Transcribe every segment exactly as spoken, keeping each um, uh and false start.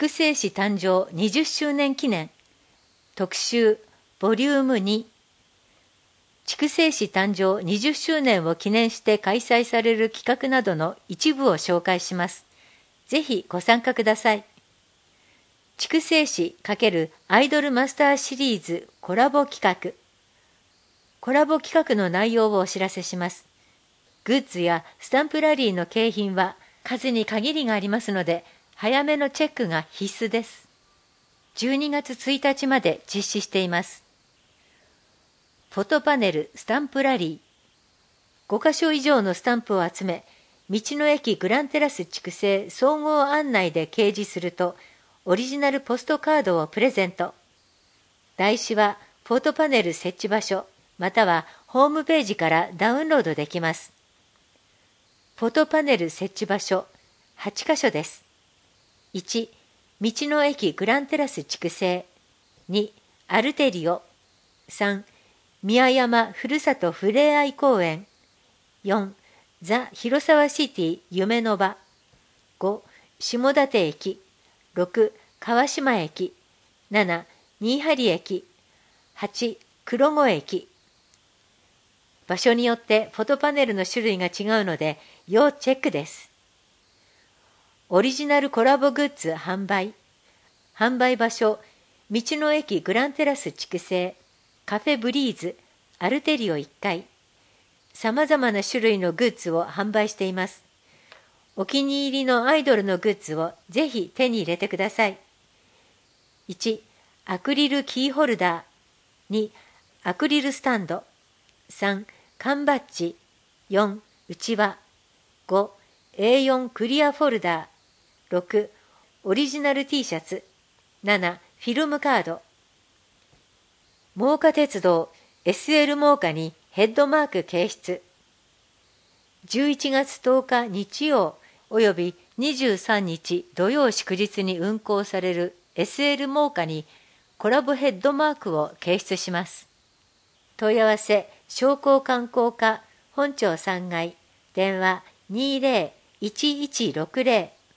筑西市誕生にじゅっしゅうねん記念特集ボリュームに。筑西市誕生にじゅっしゅうねんを記念して開催される企画などの一部を紹介します。ぜひご参加ください。筑西市×アイドルマスターシリーズコラボ企画。コラボ企画の内容をお知らせします。グッズやスタンプラリーの景品は数に限りがありますので、早めのチェックが必須です。じゅうにがつついたちまで実施しています。フォトパネルスタンプラリー。ごかしょ以上のスタンプを集め、道の駅グランテラス筑西総合案内で掲示すると、オリジナルポストカードをプレゼント。台紙はフォトパネル設置場所、またはホームページからダウンロードできます。フォトパネル設置場所、はちかしょです。いち、道の駅グランテラス筑西。に、アルテリオ。さん、宮山ふるさとふれあい公園。よん、ザ・広沢シティ夢の場。ご、下館駅。ろく、川島駅。なな、新張駅。はち、黒子駅。場所によってフォトパネルの種類が違うので、要チェックです。オリジナルコラボグッズ販売。販売場所、道の駅グランテラス筑西、カフェブリーズ、アルテリオいっかい。さまざまな種類のグッズを販売しています。お気に入りのアイドルのグッズをぜひ手に入れてください。いち、アクリルキーホルダー。に、アクリルスタンド。さん、缶バッジ。よん、うちわ。ご、エーよん クリアフォルダー。ろく、オリジナル T シャツ。なな、フィルムカード。真岡鉄道 エスエル 真岡にヘッドマーク掲出。じゅういちがつとおか日曜およびにじゅうさんにち土曜祝日に運行される エスエル 真岡にコラボヘッドマークを掲出します。問い合わせ商工観光課本町さんがい電話 にゼロ いちいちろくゼロ。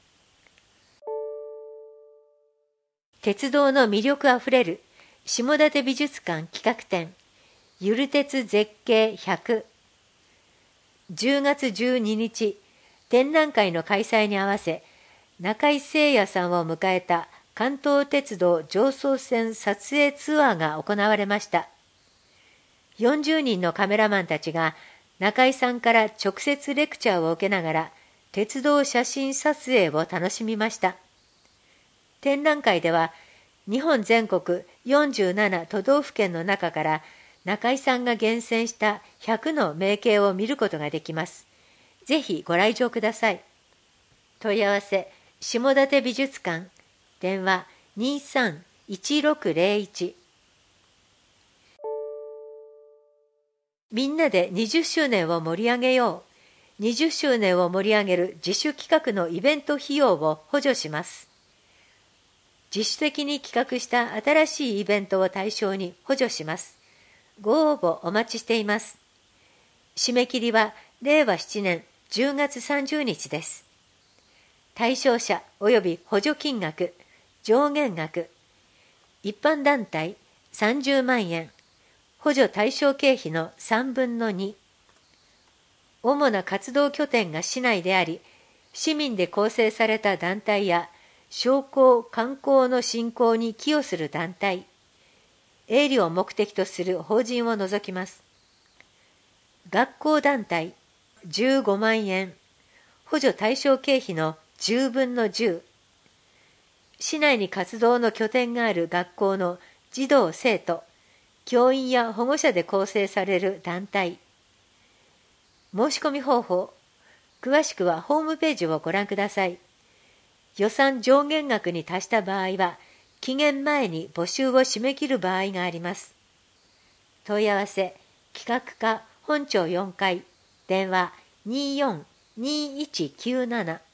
鉄道の魅力あふれる下館美術館企画展ゆる鉄絶景ひゃく。じゅうがつじゅうににち展覧会の開催に合わせ中井誠也さんを迎えた関東鉄道常総線撮影ツアーが行われました。よんじゅうにんのカメラマンたちが中井さんから直接レクチャーを受けながら鉄道写真撮影を楽しみました。展覧会では日本全国よんじゅうなな都道府県の中から中井さんが厳選したひゃくの名景を見ることができます。ぜひご来場ください。問い合わせ下館美術館電話 にさんいちろくゼロいち。みんなでにじゅっしゅうねんを盛り上げよう。にじゅっしゅうねんを盛り上げる自主企画のイベント費用を補助します。自主的に企画した新しいイベントを対象に補助します。ご応募お待ちしています。締め切りはれいわしちねんじゅうがつさんじゅうにちです。対象者及び補助金額、上限額、一般団体さんじゅうまんえん、補助対象経費のさんぶんのに。主な活動拠点が市内であり、市民で構成された団体や商工・観光の振興に寄与する団体、営利を目的とする法人を除きます。学校団体じゅうごまんえん、補助対象経費のじゅうぶんのじゅう。市内に活動の拠点がある学校の児童生徒、教員や保護者で構成される団体。申し込み方法、詳しくはホームページをご覧ください。予算上限額に達した場合は、期限前に募集を締め切る場合があります。問い合わせ、企画課本町よんかい、電話 によんにいちきゅうなな。